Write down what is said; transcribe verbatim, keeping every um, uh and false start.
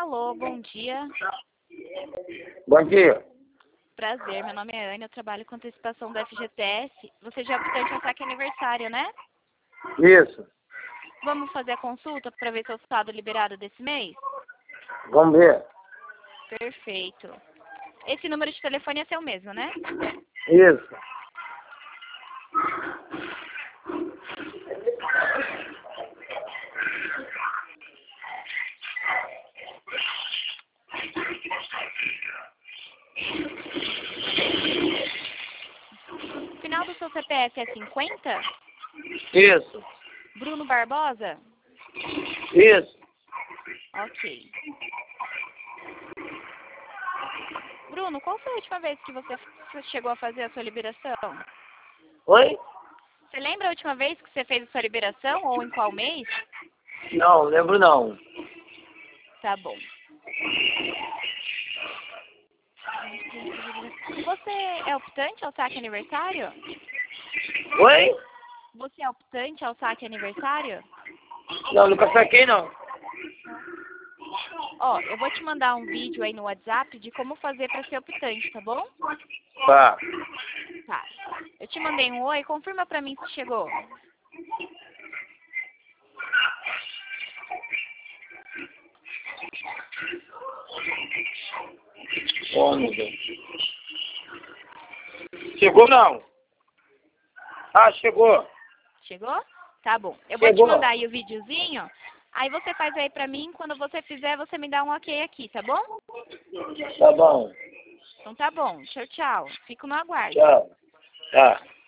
Alô, bom dia. Bom dia. Prazer, meu nome é Ana, eu trabalho com antecipação da F G T S. Você já é optante ao saque aniversário, né? Isso. Vamos fazer a consulta para ver seu estado liberado desse mês? Vamos ver. Perfeito. Esse número de telefone é seu mesmo, né? Isso. O final do seu C P F é cinquenta? Isso. Bruno Barbosa? Isso. Ok. Bruno, qual foi a última vez que você chegou a fazer a sua liberação? Oi? Você lembra a última vez que você fez a sua liberação ou em qual mês? Não, lembro não. Tá bom. Você é optante ao saque aniversário? Oi? Você é optante ao saque aniversário? Não, nunca saquei não. Ó, eu vou te mandar um vídeo aí no WhatsApp de como fazer para ser optante, tá bom? Tá. Tá. Eu te mandei um oi, confirma pra mim se chegou. Oh, meu Deus. Chegou não? Ah, chegou. Chegou? Tá bom. Eu vou Chegou. te mandar aí o videozinho. Aí você faz aí pra mim, quando você fizer, você me dá um ok aqui, tá bom? Tá bom. Então tá bom. Tchau, tchau. Fico no aguardo. Tchau. Tá.